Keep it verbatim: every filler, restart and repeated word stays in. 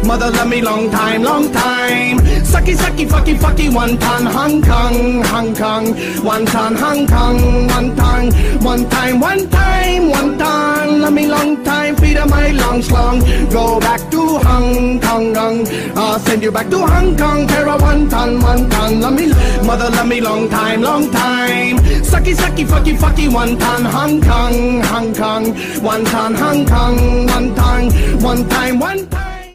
Mother love me long time, long time. Sucky, sucky, fucky, fucky, one ton, Hong Kong, Hong Kong. One ton, Hong Kong, one ton. One time, one time, one ton. Love me long time, feed of my long slong. Go back to Hong Kong, Kong. I'll send you back to Hong Kong. Pair of one ton, one ton. Love me, mother love me long time, long time. Sucky, sucky, fucky, fucky, one ton, Hong Kong, Hong Kong. One ton, Hong Kong, one ton. One time, one time.